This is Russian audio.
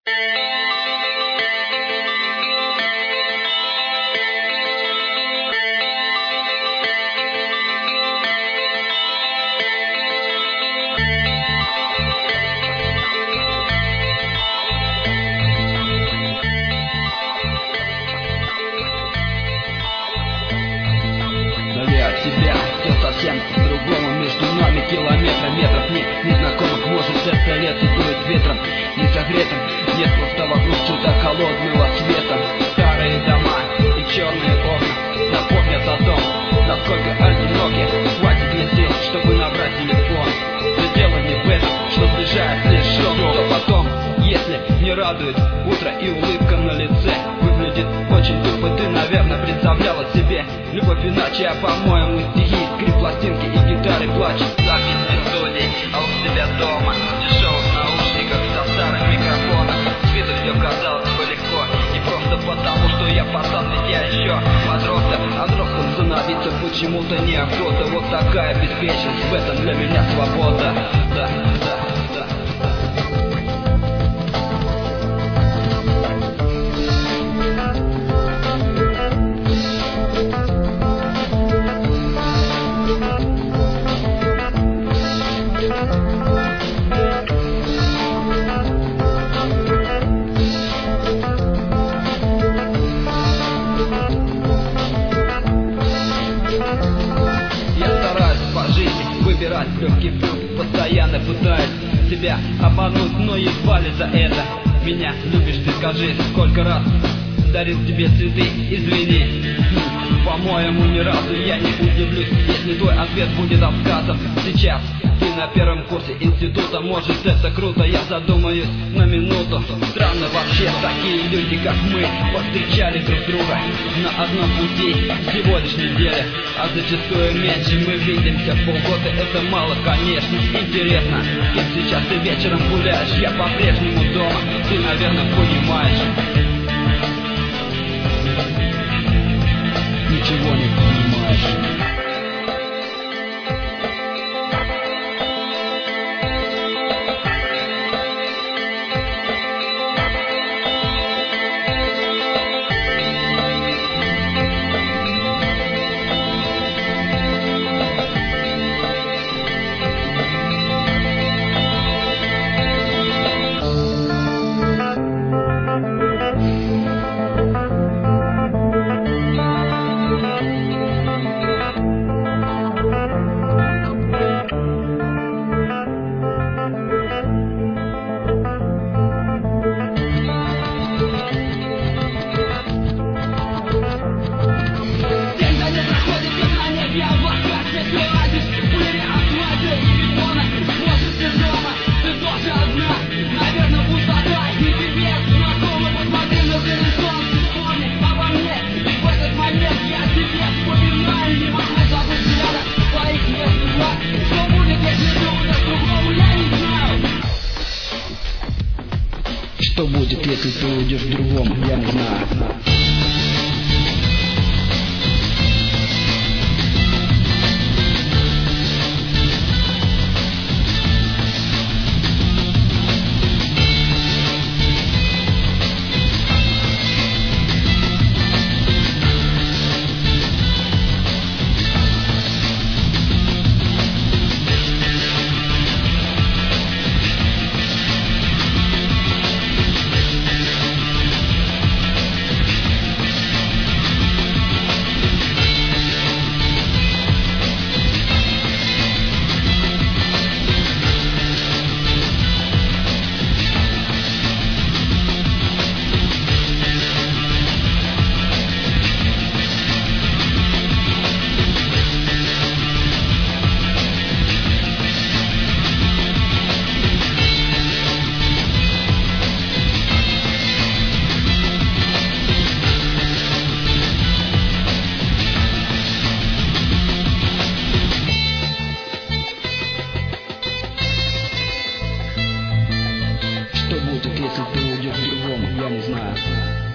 Тебя все совсем по-другому. Между нами километров нет незнакомых. Может, это лето дует ветром несогретым. Нет просто вокруг чудо холодного света. Старые дома и черные окна напомнят о том, насколько одиноки. Хватит ли сил, чтобы набрать телефон? Но дело не в этом, что сближает лишь сон. Что потом, если не радует утро и улыбка на лице выглядит очень тупо. Ты, наверное, представляла себе любовь иначе, а по-моему стихи, скрип, пластинки и гитары плач. Запись не студий, а у себя дома, в дешевых наушниках со старым микрофоном. С виду все казалось бы легко, не просто потому, что я пацан, ведь я еще подросток. А взрослым становиться почему-то неохота. Вот такая беспечность, в этом для меня свобода. Да. Выбирать легкий путь, постоянно пытаюсь себя обмануть, но едва ли за это меня любишь ты. Скажи, сколько раз дарил тебе цветы, извини. По-моему, ни разу я не удивлюсь, если твой ответ будет отказом. Сейчас ты на первом курсе института, может это круто, я задумаюсь на минуту. Странно вообще, такие люди как мы повстречали друг друга на одном пути всего лишь неделя, а зачастую меньше. Мы видимся полгода, это мало, конечно. Интересно, кем сейчас ты вечером гуляешь? Я по-прежнему дома, ты, наверное, понимаешь. Ничего не понимаешь. Что будет, если ты уйдешь к другому, я не знаю. Что будет, если ты уйдешь к другому, я не знаю.